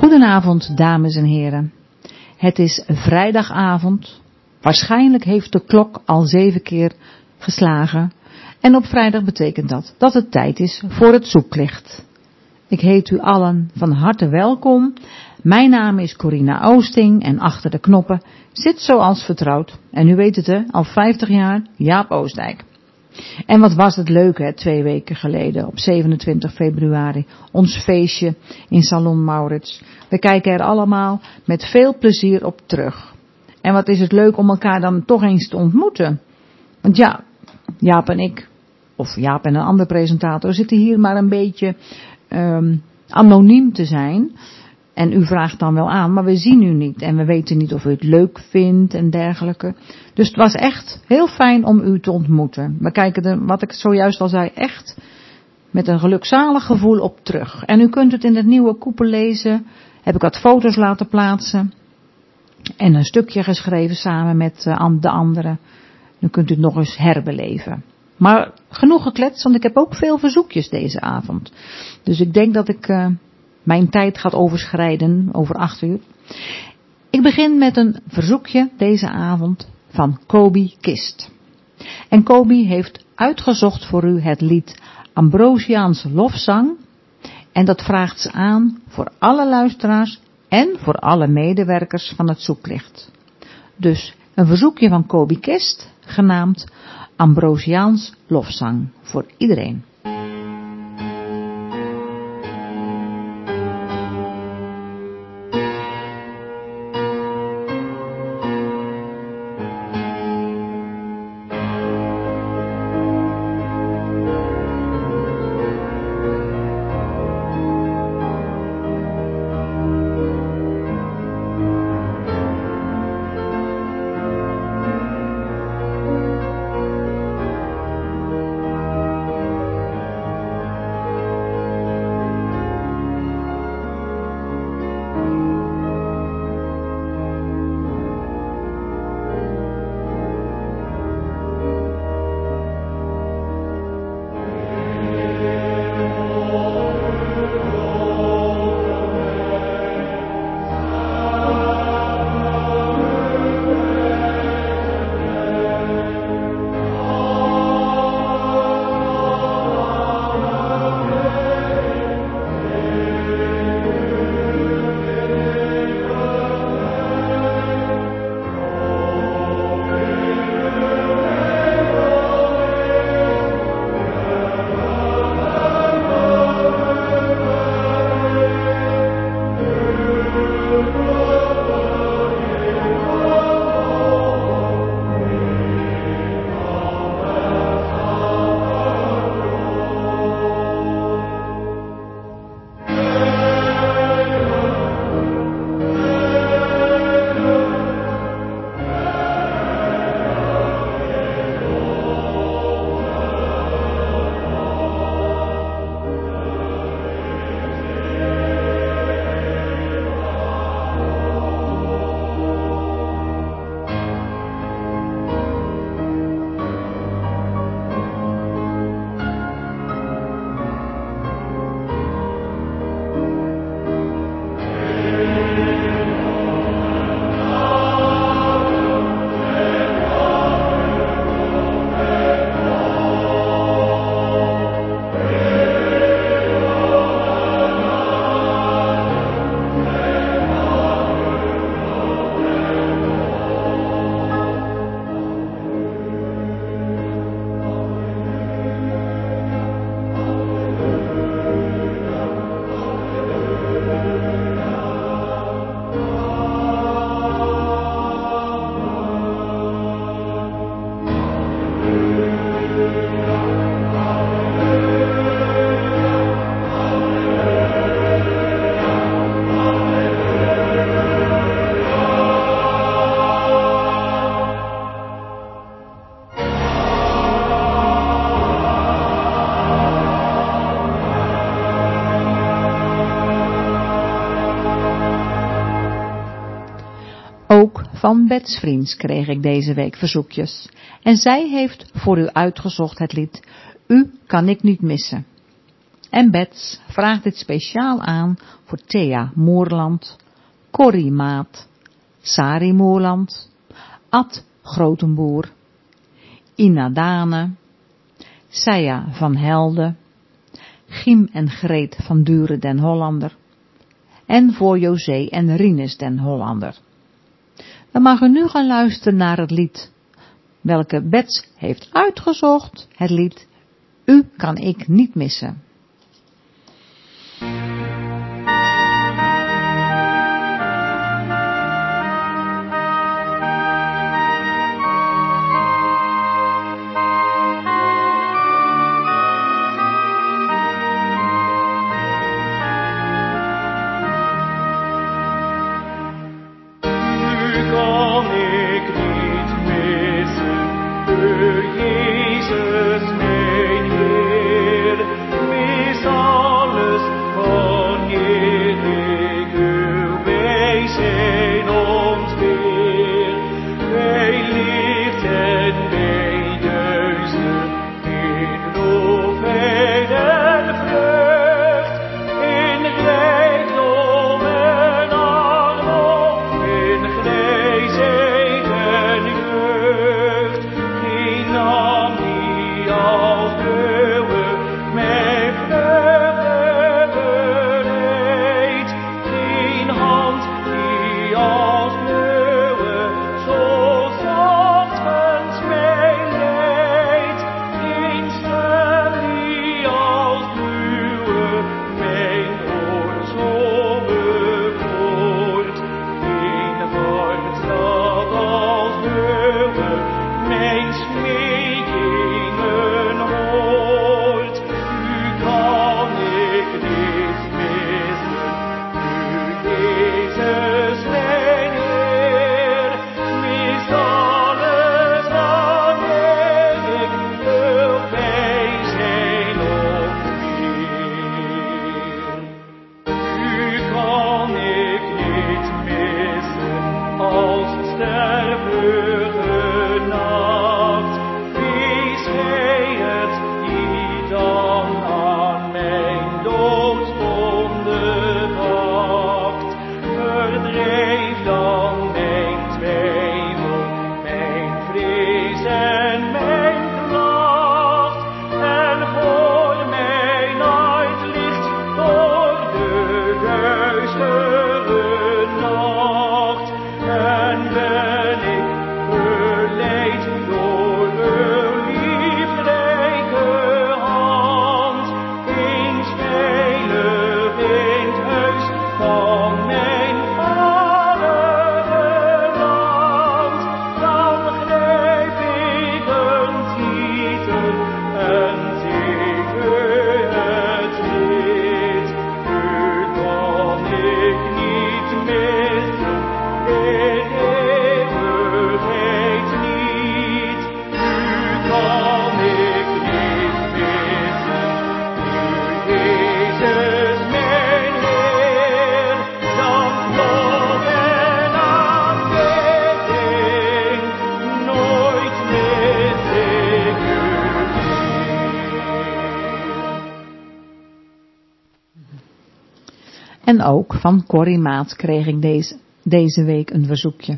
Goedenavond, dames en heren. Het is vrijdagavond. Waarschijnlijk heeft de klok al 7 keer geslagen. En op vrijdag betekent dat het tijd is voor het zoeklicht. Ik heet u allen van harte welkom. Mijn naam is Corina Oosting en achter de knoppen zit zoals vertrouwd, en u weet het al 50 jaar, Jaap Oostdijk. En wat was het leuk 2 weken geleden op 27 februari, ons feestje in Salon Maurits. We kijken er allemaal met veel plezier op terug. En wat is het leuk om elkaar dan toch eens te ontmoeten. Want ja, Jaap en ik, of Jaap en een andere presentator, zitten hier maar een beetje anoniem te zijn. En u vraagt dan wel aan, maar we zien u niet. En we weten niet of u het leuk vindt en dergelijke. Dus het was echt heel fijn om u te ontmoeten. We kijken er, wat ik zojuist al zei, echt met een gelukzalig gevoel op terug. En u kunt het in het nieuwe koepel lezen. Heb ik wat foto's laten plaatsen. En een stukje geschreven samen met de anderen. Dan kunt u het nog eens herbeleven. Maar genoeg gekletst, want ik heb ook veel verzoekjes deze avond. Dus ik denk dat ik mijn tijd gaat overschrijden, over 8 uur. Ik begin met een verzoekje deze avond van Kobi Kist. En Kobi heeft uitgezocht voor u het lied Ambrosiaans Lofzang. En dat vraagt ze aan voor alle luisteraars en voor alle medewerkers van het zoeklicht. Dus een verzoekje van Kobi Kist, genaamd Ambrosiaans Lofzang, voor iedereen. Ook van Bets Vriends kreeg ik deze week verzoekjes. En zij heeft voor u uitgezocht het lied U kan ik niet missen. En Bets vraagt dit speciaal aan voor Thea Moerland, Corrie Maat, Sari Moerland, Ad Grotenboer, Ina Dane, Seija van Helden, Giem en Greet van Duren den Hollander en voor José en Rinus den Hollander. Dan mag u nu gaan luisteren naar het lied welke Bets heeft uitgezocht, het lied U kan ik niet missen. En ook van Corrie Maat kreeg ik deze week een verzoekje.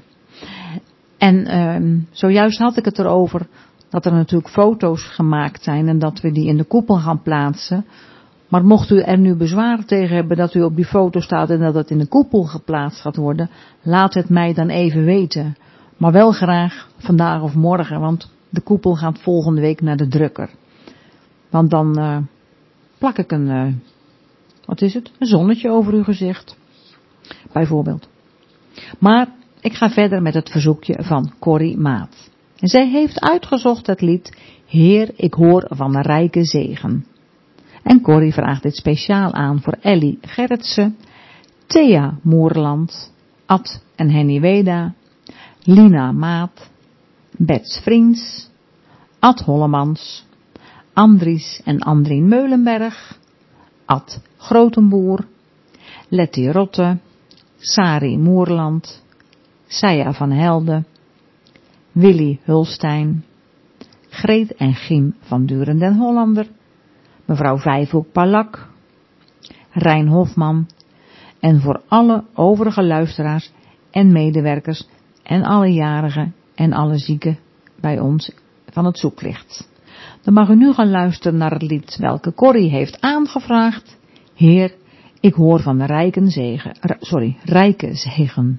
En zojuist had ik het erover dat er natuurlijk foto's gemaakt zijn en dat we die in de koepel gaan plaatsen. Maar mocht u er nu bezwaar tegen hebben dat u op die foto staat en dat het in de koepel geplaatst gaat worden, laat het mij dan even weten. Maar wel graag vandaag of morgen, want de koepel gaat volgende week naar de drukker. Want dan plak ik een zonnetje over uw gezicht. Bijvoorbeeld. Maar ik ga verder met het verzoekje van Corrie Maat. En zij heeft uitgezocht het lied Heer, ik hoor van de rijke zegen. En Corrie vraagt dit speciaal aan voor Ellie Gerritsen, Thea Moerland, Ad en Henny Weda, Lina Maat, Bets Vriends, Ad Hollemans, Andries en Andrien Meulenberg, Ad Grotenboer, Letty Rotte, Sari Moerland, Seija van Helden, Willy Hulstein, Greet en Giem van Duren den Hollander, mevrouw Vijfhoek Palak, Rijn Hofman en voor alle overige luisteraars en medewerkers en alle jarigen en alle zieken bij ons van het zoeklicht. Dan mag u nu gaan luisteren naar het lied welke Corrie heeft aangevraagd. Heer, ik hoor van de rijke zegen.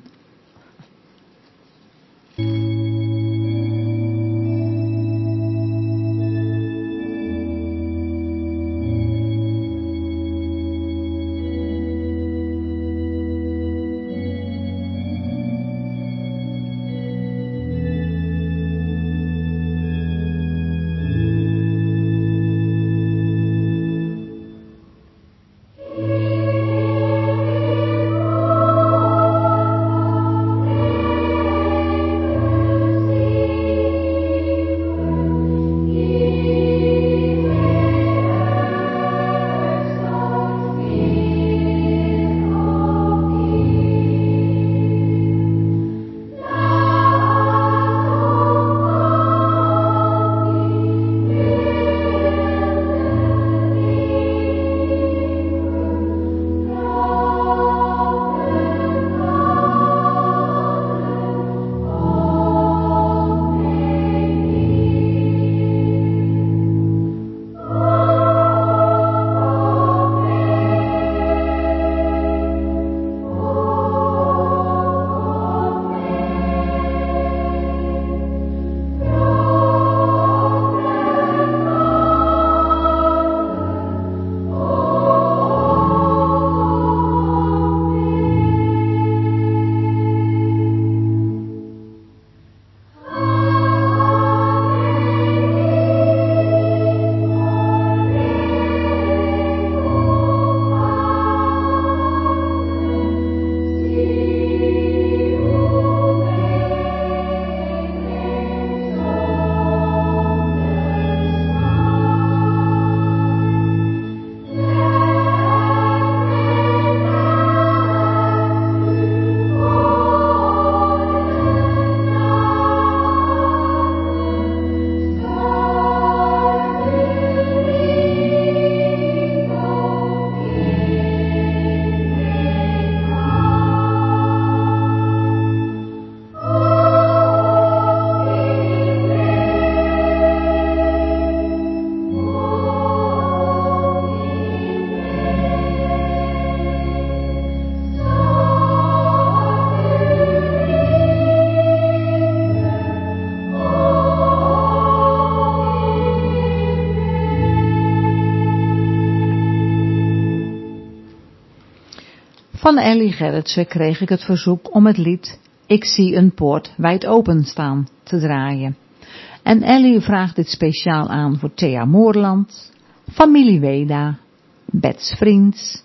Van Ellie Gerritsen kreeg ik het verzoek om het lied Ik zie een poort wijd open staan te draaien. En Ellie vraagt dit speciaal aan voor Thea Moorland, familie Weda, Bets Vriends,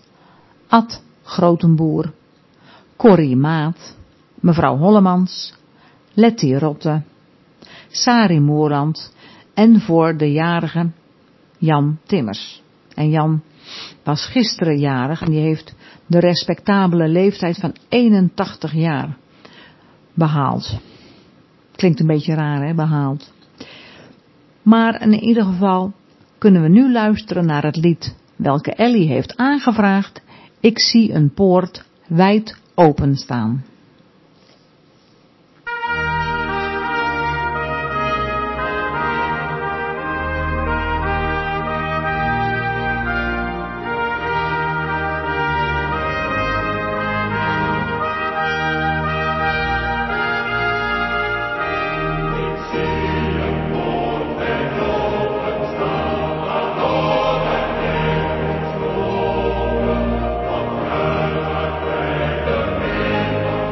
Ad Grotenboer, Corrie Maat, mevrouw Hollemans, Letty Rotte, Sari Moorland en voor de jarige Jan Timmers. En Jan was gisteren jarig en die heeft de respectabele leeftijd van 81 jaar behaald. Klinkt een beetje raar, hè, behaald. Maar in ieder geval kunnen we nu luisteren naar het lied welke Ellie heeft aangevraagd. Ik zie een poort wijd openstaan. Thank you.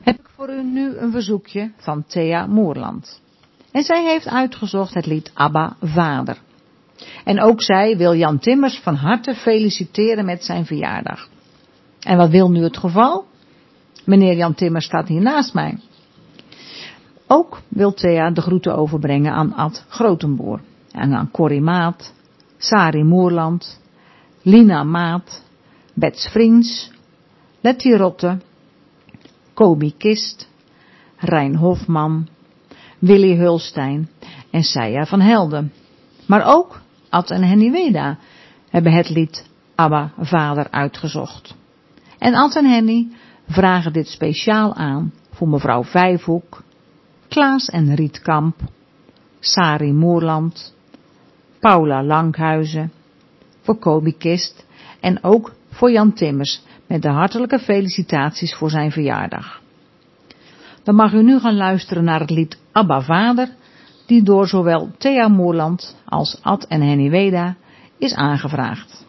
heb ik voor u nu een verzoekje van Thea Moerland. En zij heeft uitgezocht het lied Abba Vader. En ook zij wil Jan Timmers van harte feliciteren met zijn verjaardag. En wat wil nu het geval? Meneer Jan Timmers staat hier naast mij. Ook wil Thea de groeten overbrengen aan Ad Grotenboer. En aan Corrie Maat, Sari Moerland, Lina Maat, Bets Vriends, Letty Rotte, Kobi Kist, Rijn Hofman, Willy Hulstein en Seija van Helden. Maar ook Ad en Henny Weda hebben het lied Abba Vader uitgezocht. En Ad en Henny vragen dit speciaal aan voor mevrouw Vijfhoek, Klaas en Riet Kamp, Sari Moerland, Paula Lankhuizen, voor Kobi Kist en ook voor Jan Timmers met de hartelijke felicitaties voor zijn verjaardag. Dan mag u nu gaan luisteren naar het lied Abba Vader, die door zowel Thea Moerland als Ad en Henny Weda is aangevraagd.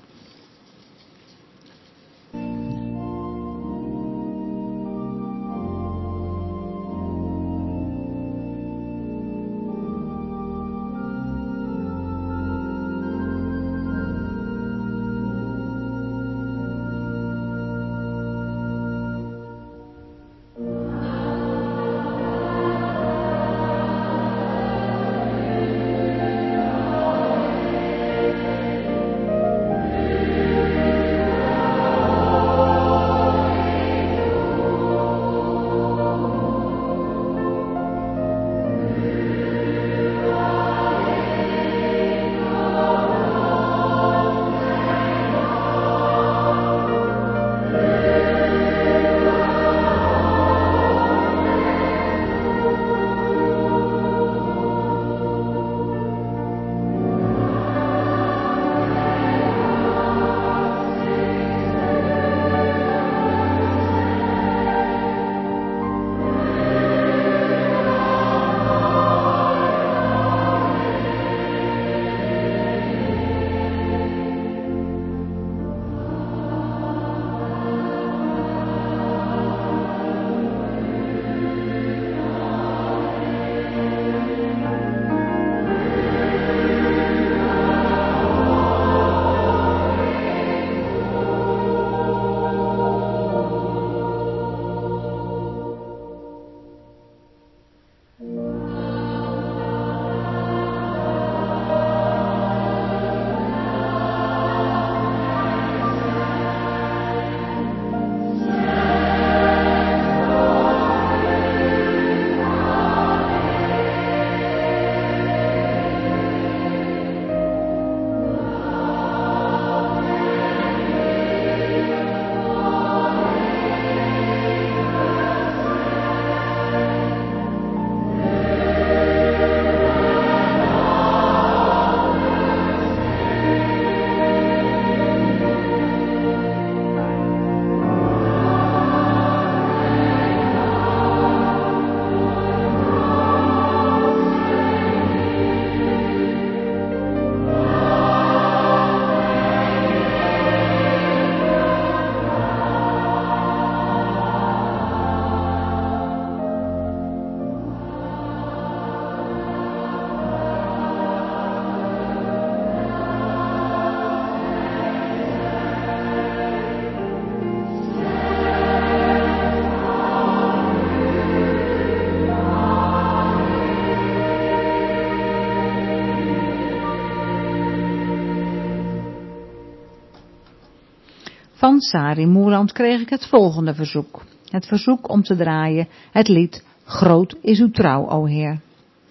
Van Sari Moerland kreeg ik het volgende verzoek. Het verzoek om te draaien het lied Groot is uw trouw, o Heer.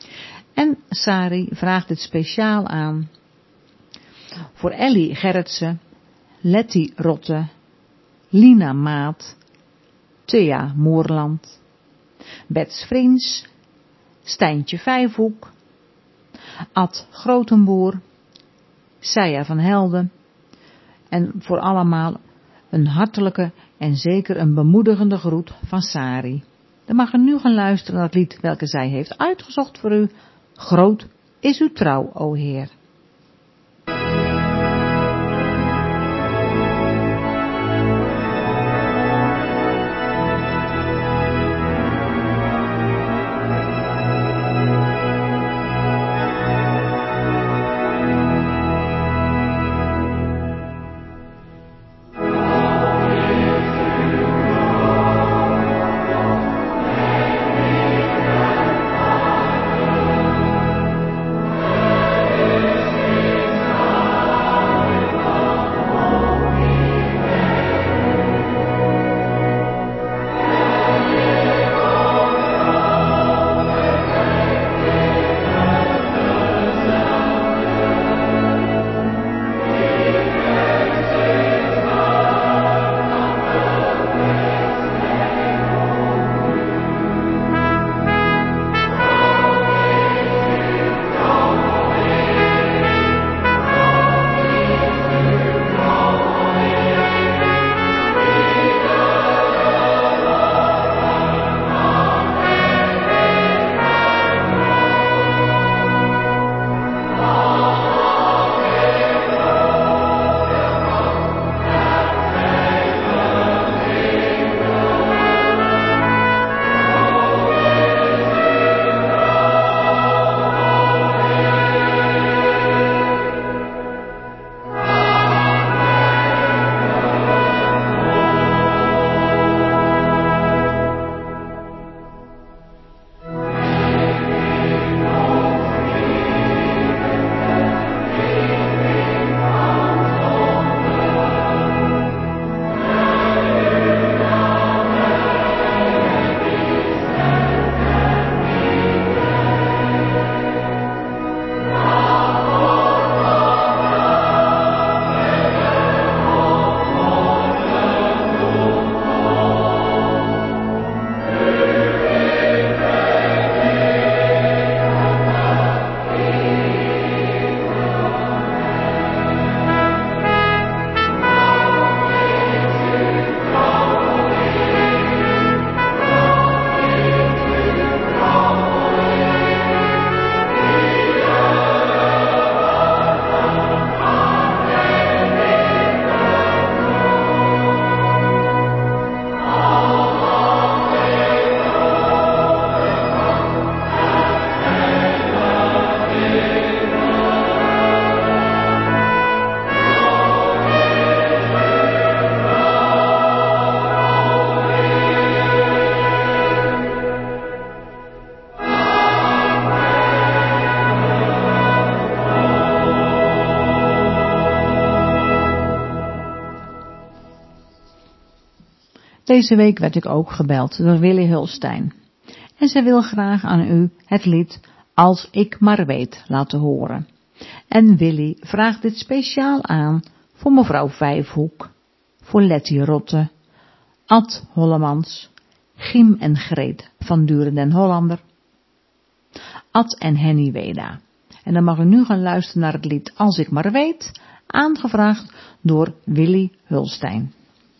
En Sari vraagt dit speciaal aan voor Ellie Gerritsen, Letty Rotte, Lina Maat, Thea Moerland, Bets Vriends, Stijntje Vijfhoek, Ad Grotenboer, Seija van Helden en voor allemaal een hartelijke en zeker een bemoedigende groet van Sari. Dan mag u nu gaan luisteren naar het lied welke zij heeft uitgezocht voor u. Groot is uw trouw, o Heer. Deze week werd ik ook gebeld door Willy Hulstein. En zij wil graag aan u het lied Als ik maar weet laten horen. En Willy vraagt dit speciaal aan voor mevrouw Vijfhoek, voor Letty Rotte, Ad Hollemans, Giem en Greet van Duren den Hollander, Ad en Henny Weda. En dan mag u nu gaan luisteren naar het lied Als ik maar weet, aangevraagd door Willy Hulstein.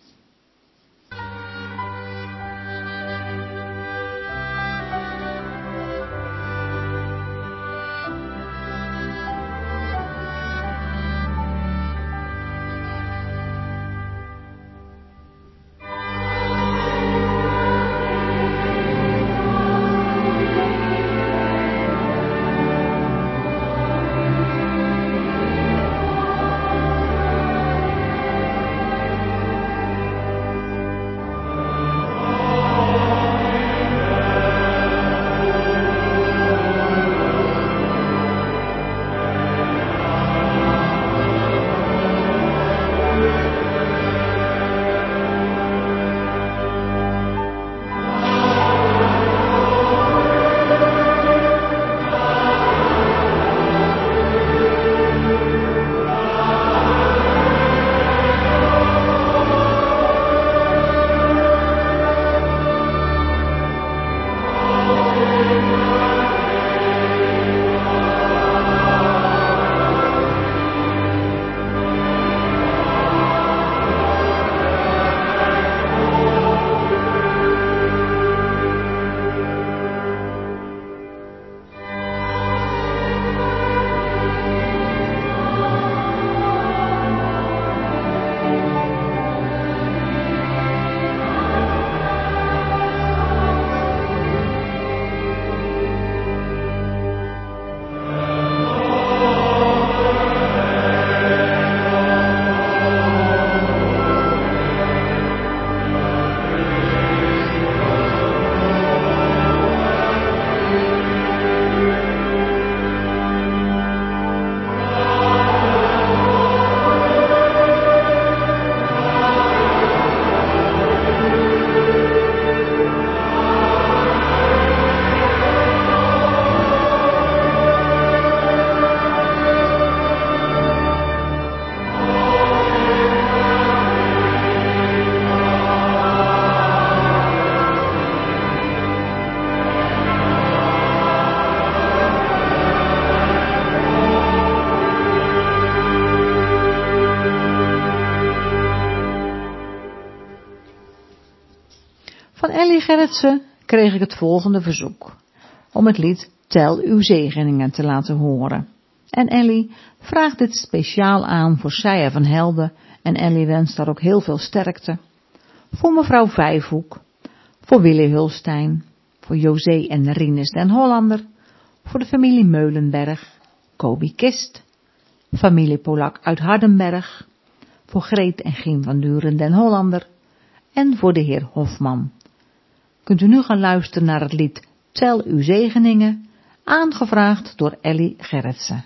Van Elly Gerritsen kreeg ik het volgende verzoek, om het lied Tel uw zegeningen te laten horen. En Elly vraagt dit speciaal aan voor Seija van Helden, en Elly wenst daar ook heel veel sterkte. Voor mevrouw Vijfhoek, voor Willy Hulstein, voor José en Rinus den Hollander, voor de familie Meulenberg, Kobi Kist, familie Polak uit Hardenberg, voor Greet en Giem van Duren den Hollander en voor de heer Hofman. Kunt u nu gaan luisteren naar het lied Tel uw zegeningen, aangevraagd door Elly Gerritsen.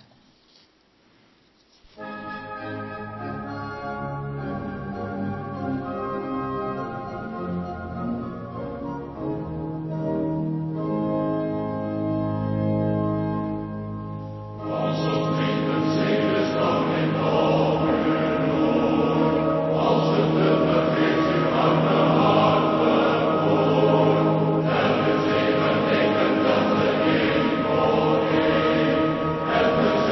Het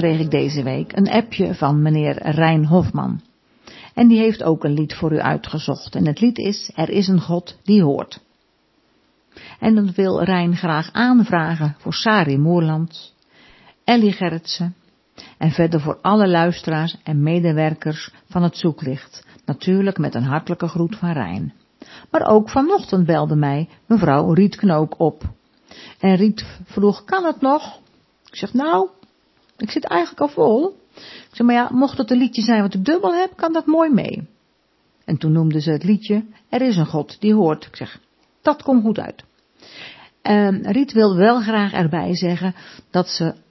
kreeg ik deze week een appje van meneer Rijn Hofman. En die heeft ook een lied voor u uitgezocht. En het lied is Er is een God die hoort. En dat wil Rijn graag aanvragen voor Sari Moerland, Ellie Gerritsen en verder voor alle luisteraars en medewerkers van het Zoeklicht. Natuurlijk met een hartelijke groet van Rijn. Maar ook vanochtend belde mij mevrouw Riet Knook op. En Riet vroeg, kan het nog? Ik zeg, nou, ik zit eigenlijk al vol. Ik zeg, maar ja, mocht het een liedje zijn wat ik dubbel heb, kan dat mooi mee. En toen noemde ze het liedje, Er is een God die hoort. Ik zeg, dat komt goed uit. Riet wil wel graag erbij zeggen dat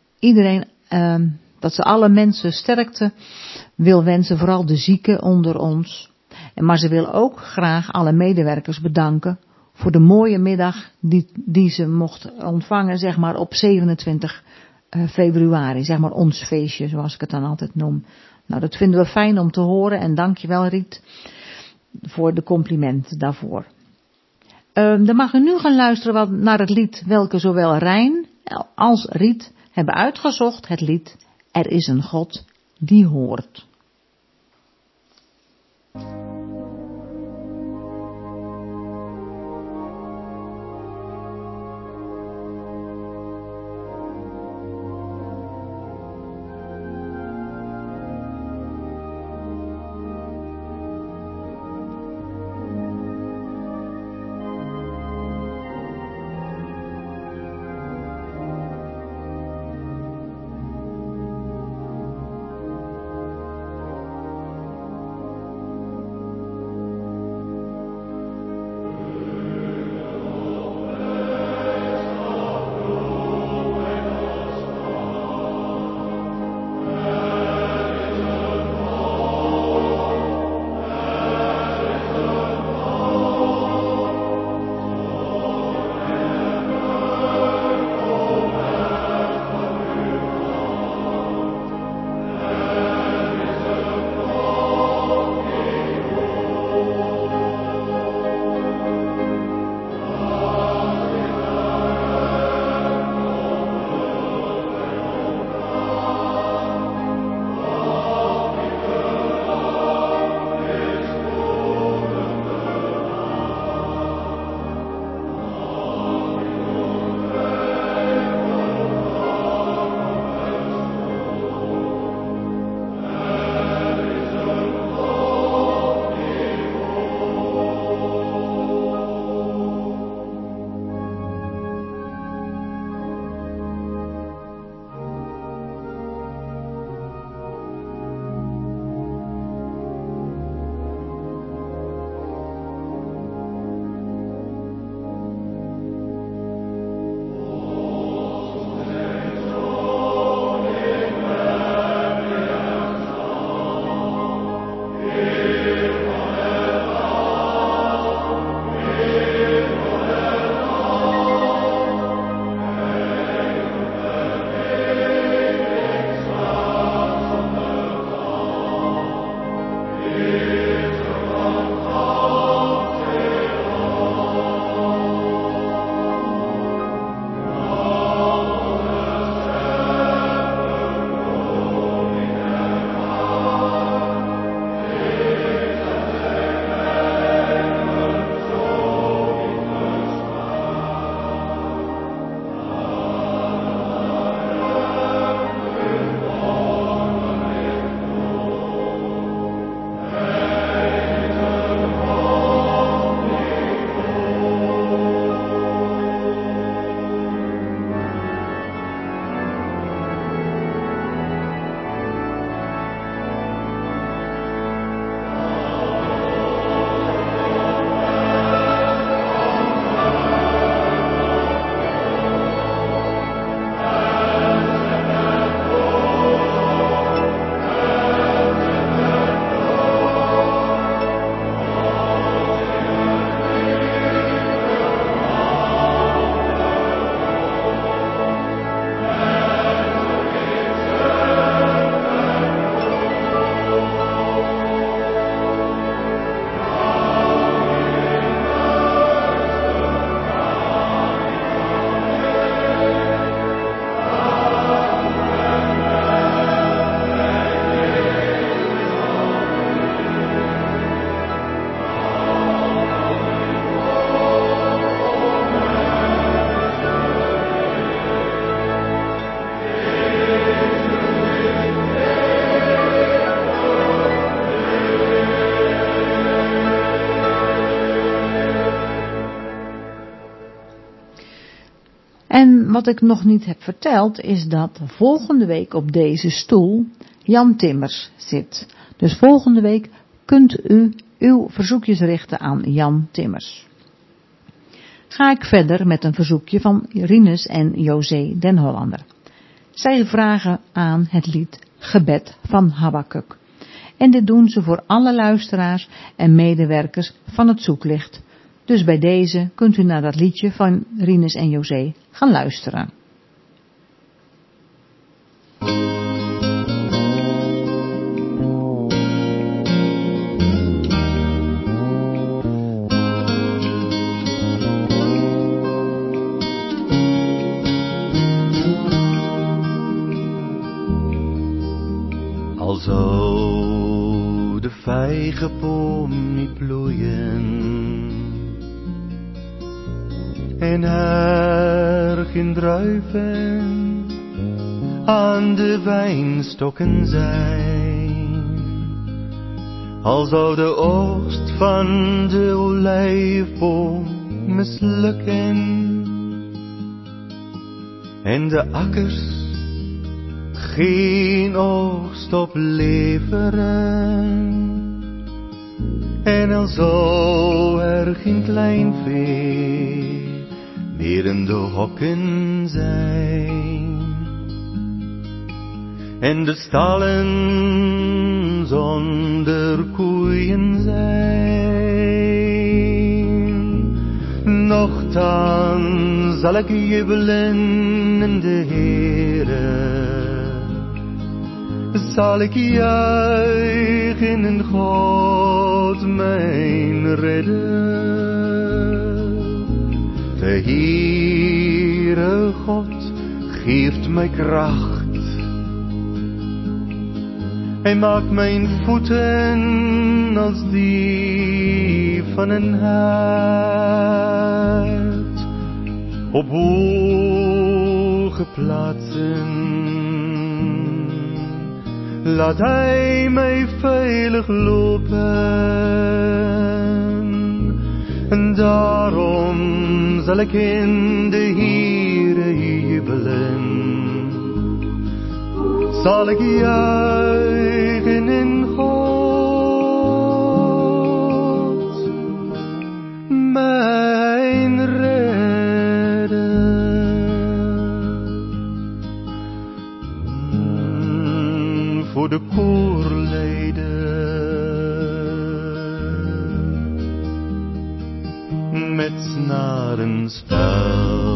ze alle mensen sterkte wil wensen, vooral de zieken onder ons. Maar ze wil ook graag alle medewerkers bedanken voor de mooie middag die ze mocht ontvangen, zeg maar op 27 februari, zeg maar ons feestje, zoals ik het dan altijd noem. Nou, dat vinden we fijn om te horen en dankjewel Riet voor de complimenten daarvoor. Dan mag u nu gaan luisteren naar het lied welke zowel Rijn als Riet hebben uitgezocht, het lied Er is een God die hoort. En wat ik nog niet heb verteld is dat volgende week op deze stoel Jan Timmers zit. Dus volgende week kunt u uw verzoekjes richten aan Jan Timmers. Ga ik verder met een verzoekje van Rinus en José den Hollander. Zij vragen aan het lied Gebed van Habakuk. En dit doen ze voor alle luisteraars en medewerkers van het Zoeklicht. Dus bij deze kunt u naar dat liedje van Rinus en José gaan luisteren. Al zou de vijgenboom niet bloeien en er geen druiven aan de wijnstokken zijn, al zou de oogst van de olijfboom mislukken en de akkers geen oogst opleveren, en al zou er geen klein vee meer in de hokken zijn, en de stallen zonder koeien zijn, nochtans zal ik jubelen in de Heere, zal ik juichen in God mijn redder. De Heere God geeft mij kracht. Hij maakt mijn voeten als die van een hert op hoge plaatsen. Laat hij mij veilig lopen, en daarom zal ik in de Heere jubelen. Zal ik juichen in God, mijn redder. Voor de koorleider met snarenspel.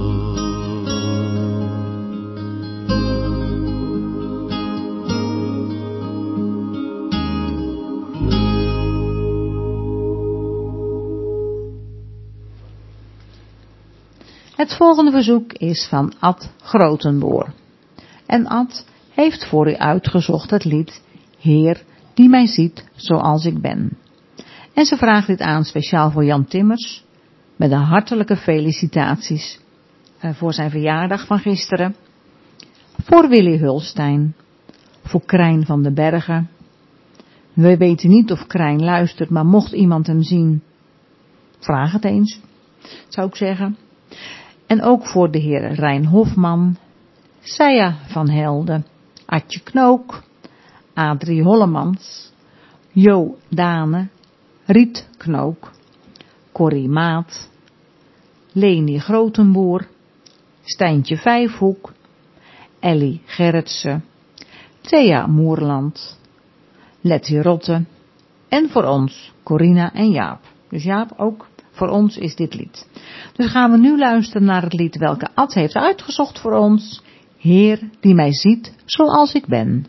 Het volgende verzoek is van Ad Grotenboer. En Ad heeft voor u uitgezocht het lied Heer die mij ziet zoals ik ben. En ze vraagt dit aan speciaal voor Jan Timmers, met de hartelijke felicitaties voor zijn verjaardag van gisteren, voor Willy Hulstein, voor Krijn van den Bergen. We weten niet of Krijn luistert, maar mocht iemand hem zien, vraag het eens, zou ik zeggen. En ook voor de heer Rijn Hofman, Seija van Helden, Adje Knook, Adrie Hollemans, Jo Dane, Riet Knook, Corrie Maat, Leni Grotenboer, Stijntje Vijfhoek, Ellie Gerritsen, Thea Moerland, Letty Rotte en voor ons Corina en Jaap. Dus Jaap, ook voor ons is dit lied. Dus gaan we nu luisteren naar het lied welke Ad heeft uitgezocht voor ons. Heer die mij ziet zoals ik ben.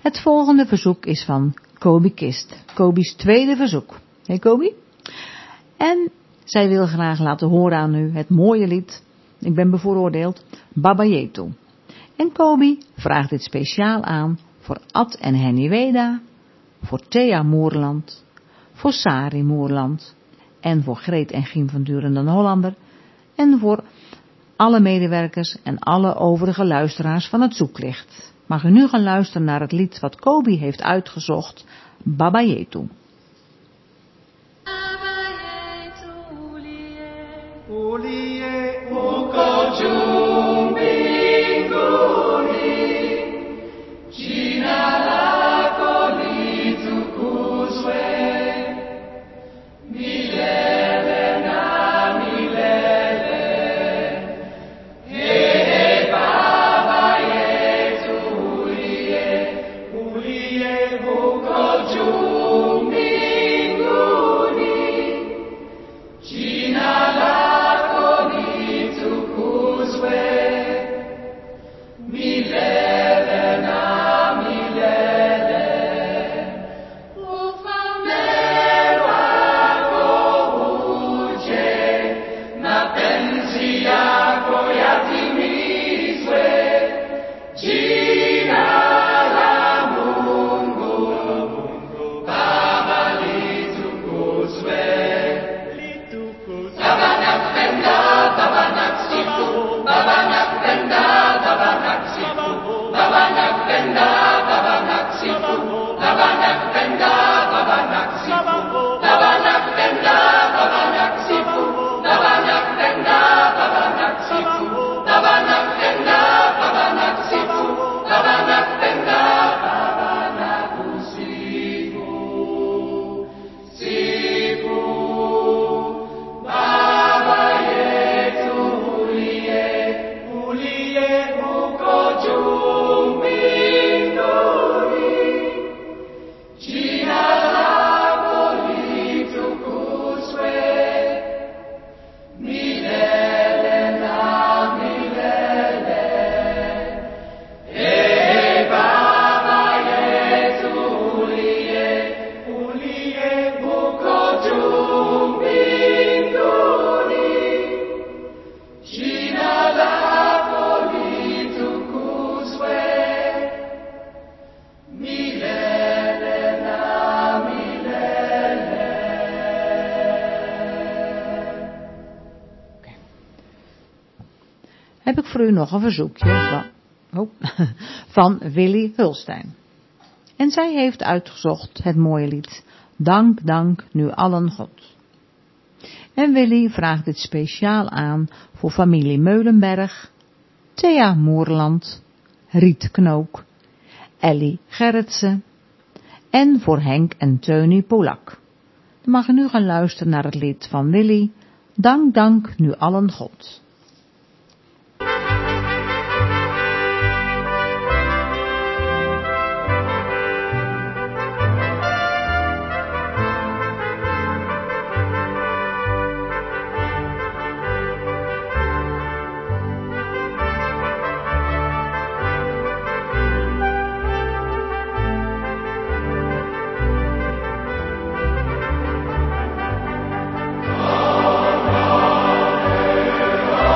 Het volgende verzoek is van Kobi Kist. Kobi's tweede verzoek. Hey Kobi? En zij wil graag laten horen aan u het mooie lied, ik ben bevooroordeeld, Baba Yetu. En Kobi vraagt dit speciaal aan voor Ad en Henny Weda, voor Thea Moerland, voor Sari Moerland en voor Greet en Giem van Duren den Hollander en voor alle medewerkers en alle overige luisteraars van het Zoeklicht. Mag u nu gaan luisteren naar het lied wat Kobi heeft uitgezocht, Baba Yetu. Heb ik voor u nog een verzoekje van Willy Hulstein. En zij heeft uitgezocht het mooie lied Dank, dank, nu allen God. En Willy vraagt dit speciaal aan voor familie Meulenberg, Thea Moerland, Riet Knook, Ellie Gerritsen en voor Henk en Teunie Polak. Dan mag u nu gaan luisteren naar het lied van Willy, Dank, dank, nu allen God. Oh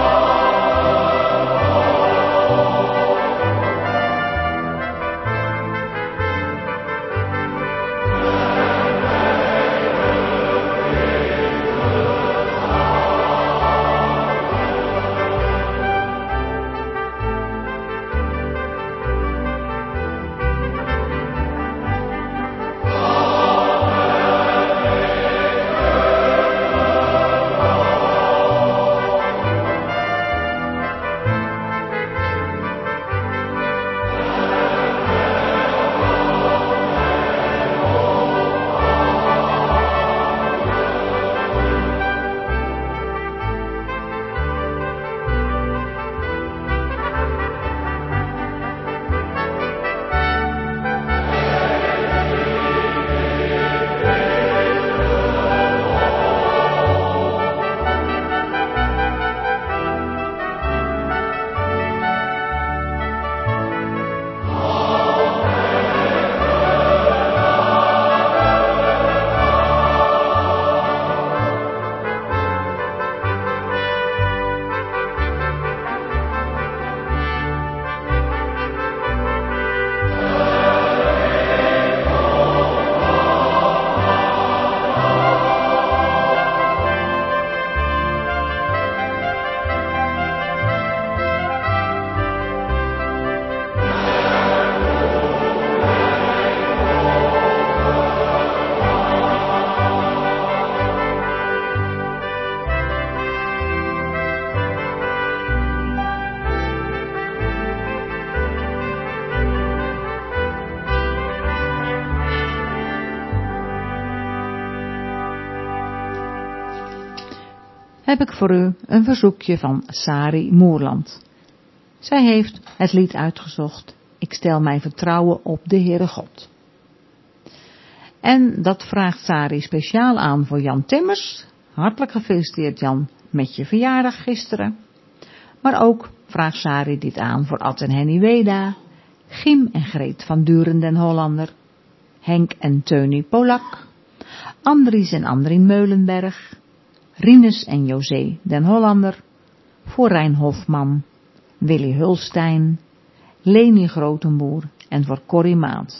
heb ik voor u een verzoekje van Sari Moerland. Zij heeft het lied uitgezocht, Ik stel mijn vertrouwen op de Heere God. En dat vraagt Sari speciaal aan voor Jan Timmers. Hartelijk gefeliciteerd Jan met je verjaardag gisteren. Maar ook vraagt Sari dit aan voor Ad en Henny Weda, Giem en Greet van Duren den Hollander, Henk en Teunie Polak, Andries en Andrien Meulenberg, Rinus en José den Hollander, voor Rijn Hofman, Willy Hulstein, Leni Grotenboer en voor Corrie Maat.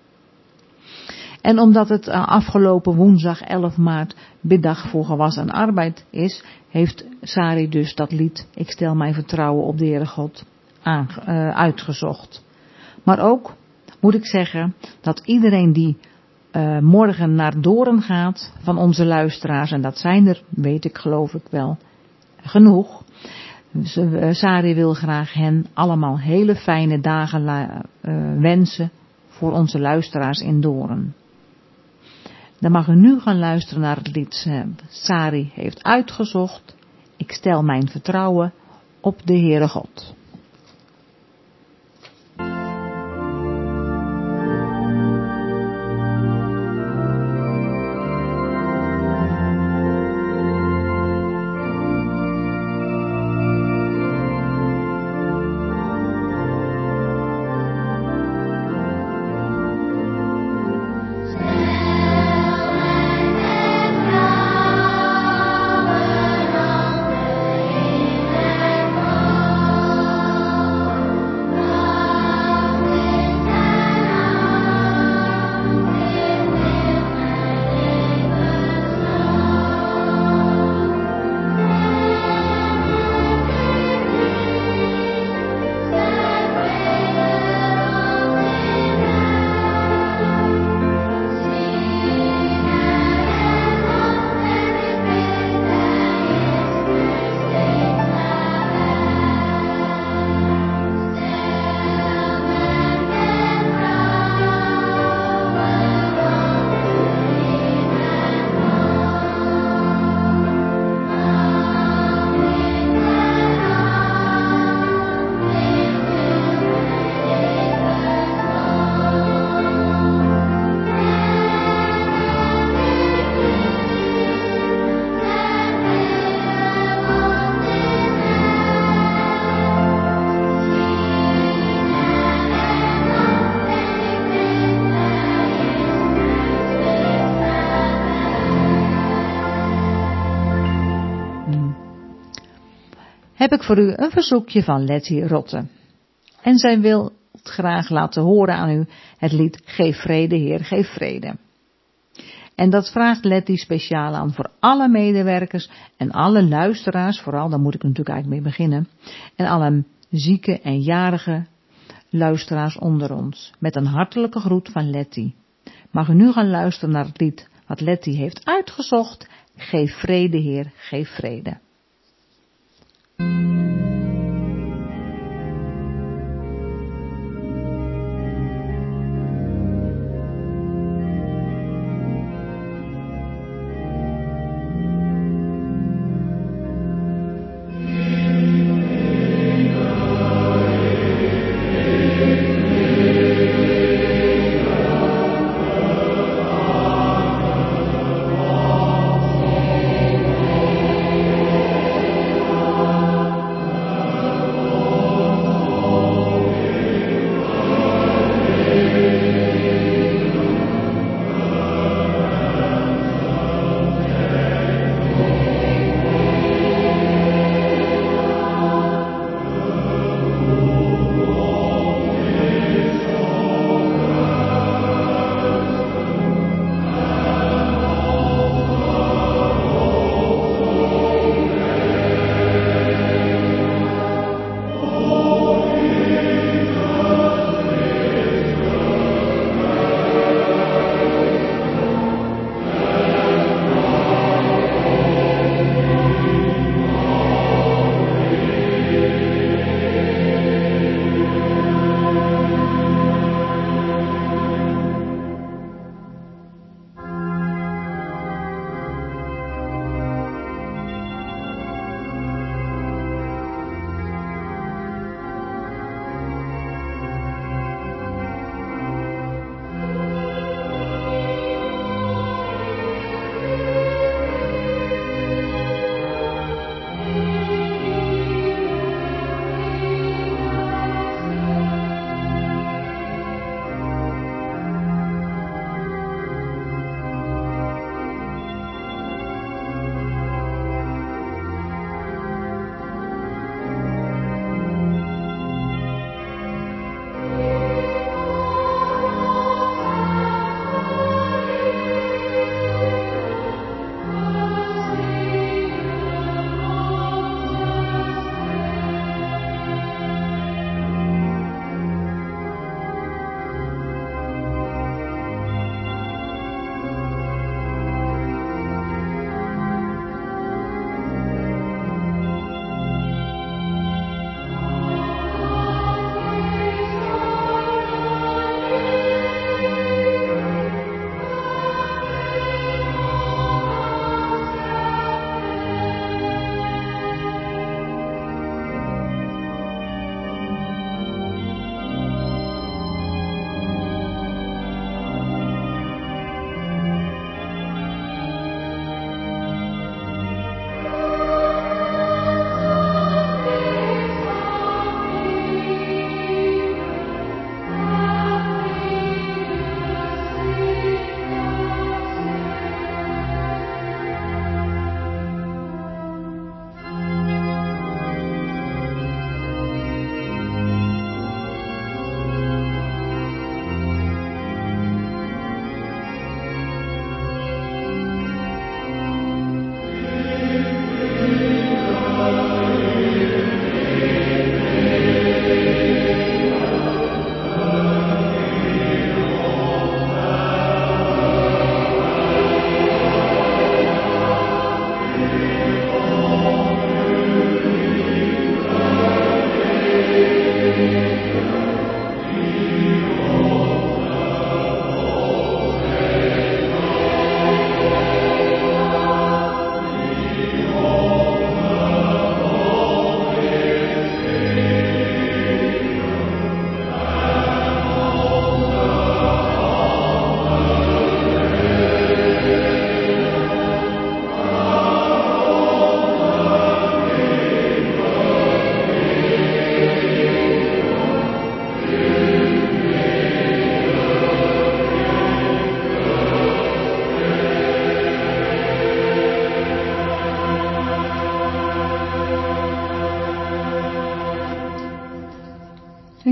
En omdat het afgelopen woensdag 11 maart biddag voor gewas en arbeid is, heeft Sari dus dat lied Ik stel mijn vertrouwen op de Heere God uitgezocht. Maar ook moet ik zeggen dat iedereen die morgen naar Doorn gaat van onze luisteraars, en dat zijn er, weet ik geloof ik wel, genoeg. Sari wil graag hen allemaal hele fijne dagen wensen voor onze luisteraars in Doorn. Dan mag u nu gaan luisteren naar het lied Sari heeft uitgezocht. Ik stel mijn vertrouwen op de Heere God. Heb ik voor u een verzoekje van Letty Rotte. En zij wil graag laten horen aan u het lied Geef vrede, Heer, geef vrede. En dat vraagt Letty speciaal aan voor alle medewerkers en alle luisteraars, vooral, daar moet ik natuurlijk eigenlijk mee beginnen, en alle zieke en jarige luisteraars onder ons, met een hartelijke groet van Letty. Mag u nu gaan luisteren naar het lied wat Letty heeft uitgezocht, Geef vrede, Heer, geef vrede.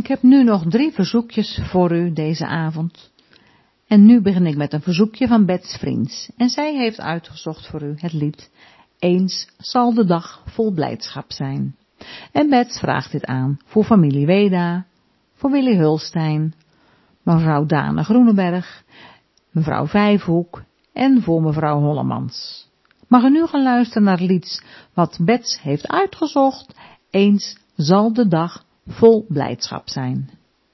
Ik heb nu nog 3 verzoekjes voor u deze avond. En nu begin ik met een verzoekje van Bets Vriends. En zij heeft uitgezocht voor u het lied Eens zal de dag vol blijdschap zijn. En Bets vraagt dit aan voor familie Weda, voor Willy Hulstein, mevrouw Dane Groeneberg, mevrouw Vijfhoek en voor mevrouw Hollemans. Mag u nu gaan luisteren naar het lied wat Bets heeft uitgezocht. Eens zal de dag vol blijdschap zijn.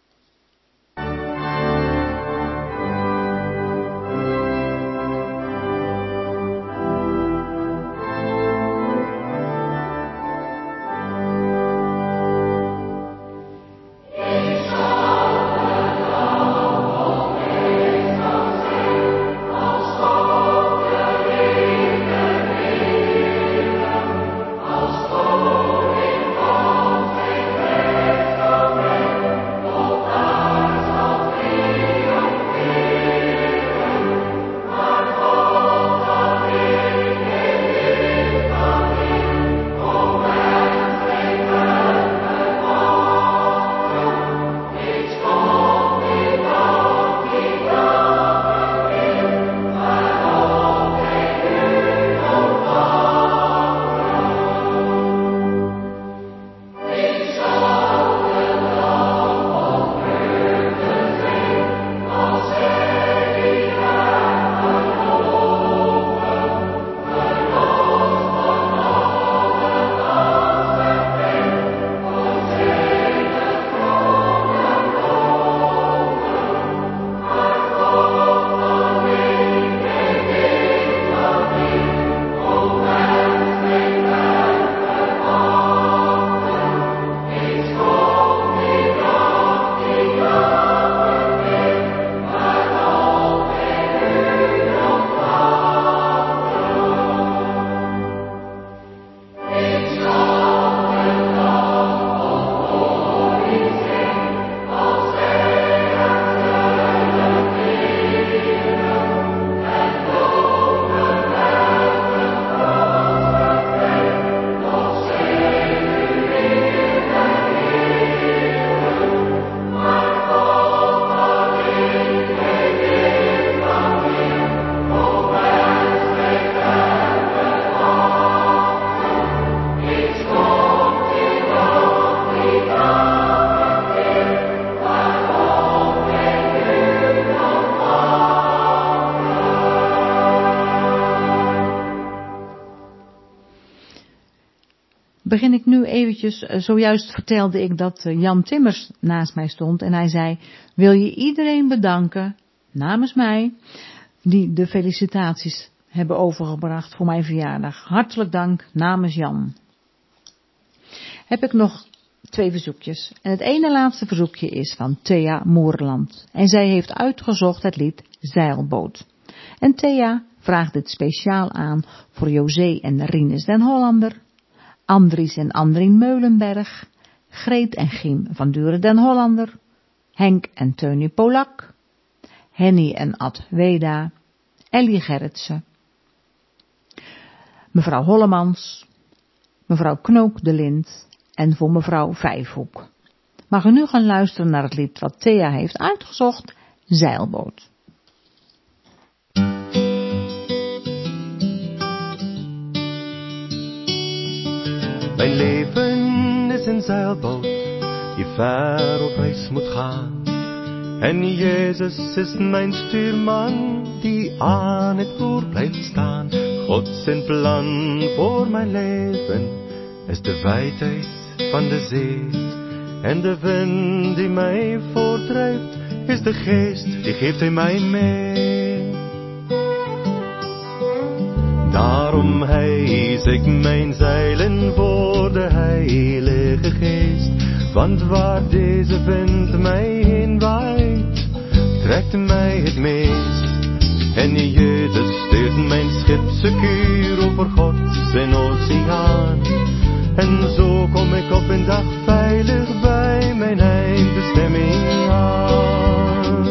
Begin ik nu eventjes, zojuist vertelde ik dat Jan Timmers naast mij stond en hij zei, wil je iedereen bedanken, namens mij, die de felicitaties hebben overgebracht voor mijn verjaardag. Hartelijk dank namens Jan. Heb ik nog 2 verzoekjes. En het ene laatste verzoekje is van Thea Moerland. En zij heeft uitgezocht het lied Zeilboot. En Thea vraagt dit speciaal aan voor José en Rinus den Hollander, Andries en Andrien Meulenberg, Greet en Giem van Duren den Hollander, Henk en Teunie Polak, Henny en Ad Weda, Ellie Gerritsen, mevrouw Hollemans, mevrouw Knook de Lind en voor mevrouw Vijfhoek. Mag u nu gaan luisteren naar het lied wat Thea heeft uitgezocht, Zeilboot. Mijn leven is een zeilboot die ver op reis moet gaan. En Jezus is mijn stuurman die aan het roer blijft staan. God zijn plan voor mijn leven is de wijdheid van de zee. En de wind die mij voortdrijft is de geest die geeft hij mij mee. Daarom hijs ik mijn zeilen voor de Heilige Geest. Want waar deze wind mij heen waait, trekt mij het meest. En Jezus stuurt mijn schip secuur over God zijn oceaan. En zo kom ik op een dag veilig bij mijn eindbestemming aan.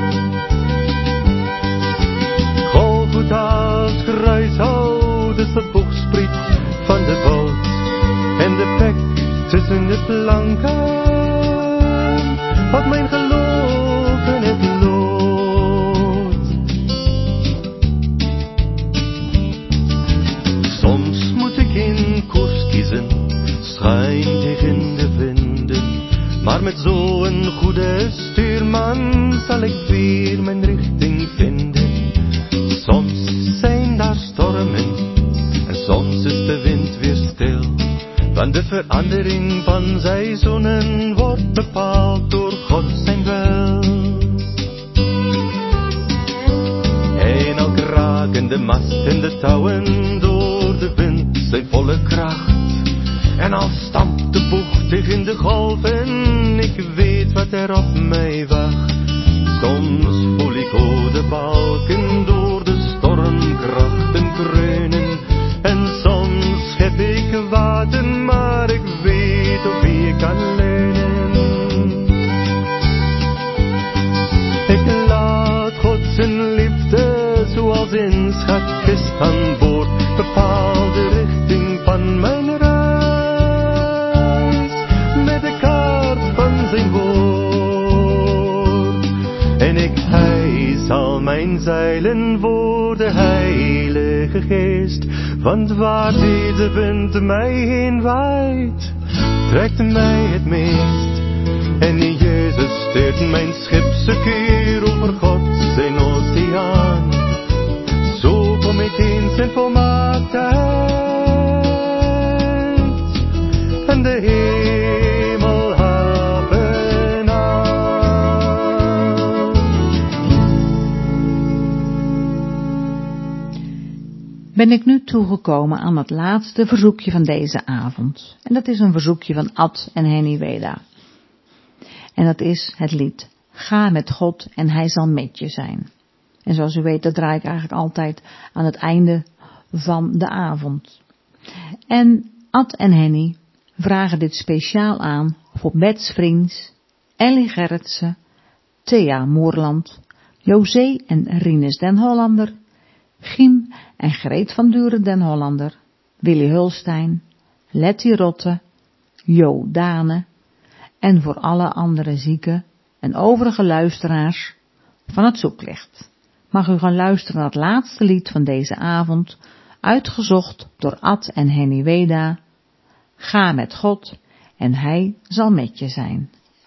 Golgotha's kruishout is de boegspriet van de boot. En de pek tussen de planken mijn geloof in het lood. Soms moet ik in koers kiezen, schuin tegen de vinden. Maar met zo'n goede stuurman zal ik weer mijn richting vinden. Soms zijn daar stormen en soms is de wind weer stil. Want de verandering van seizoenen wordt bepaald door God zijn wil. En al kraken de mast en de touwen door de wind zijn volle kracht. En al stampt de boeg tegen de golven, ik weet wat er op mij wacht. Soms voel ik hoe de balken door de stormkrachten kreunen. En soms heb ik water, maar ik weet op wie ik kan leunen. Ik laat God zijn liefde zoals in schatkist aan boord bepaal de richting van mijn reis. En hij zal mijn zeilen voor de Heilige Geest. Want waar deze wind mij heen waait, trekt mij het meest. En Jezus steert mijn schip secuur over God zijn oceaan. Zo kom ik eens in volmaaktheid. En de hemel hebben aan. Ben ik nu toegekomen aan het laatste verzoekje van deze avond. En dat is een verzoekje van Ad en Henny Weda. En dat is het lied Ga met God en hij zal met je zijn. En zoals u weet, dat draai ik eigenlijk altijd aan het einde van de avond. En Ad en Henny vragen dit speciaal aan voor Bets Vriends, Ellie Gerritsen, Thea Moerland, José en Rinus den Hollander, Giem en Greet van Duren den Hollander, Willy Hulstein, Letty Rotte, Jo Dane en voor alle andere zieken en overige luisteraars van het Zoeklicht. Mag u gaan luisteren naar het laatste lied van deze avond, uitgezocht door Ad en Henny Weda. Ga met God en hij zal met je zijn.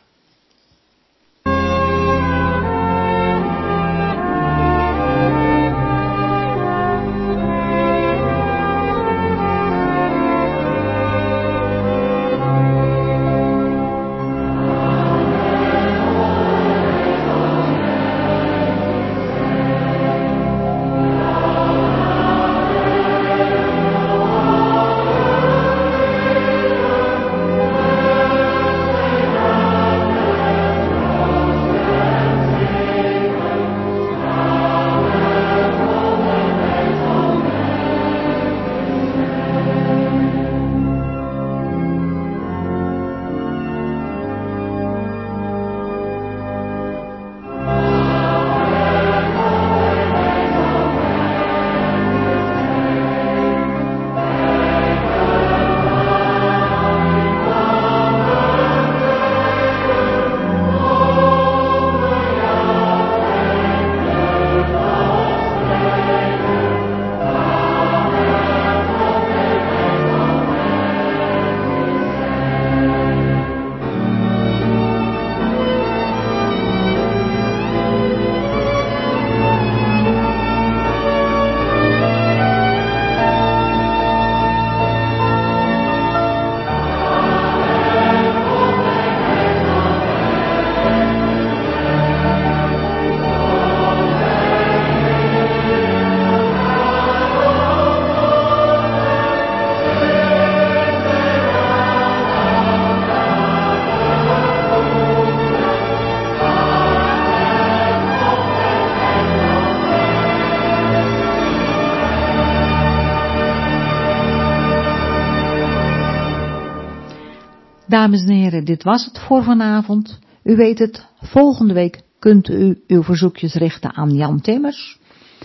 Dames en heren, dit was het voor vanavond. U weet het, volgende week kunt u uw verzoekjes richten aan Jan Timmers.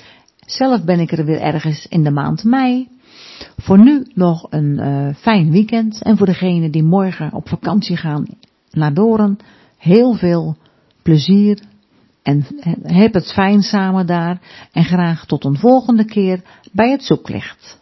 Zelf ben ik er weer ergens in de maand mei. Voor nu nog een fijn weekend. En voor degenen die morgen op vakantie gaan naar Doorn, heel veel plezier en heb het fijn samen daar en graag tot een volgende keer bij het zoeklicht.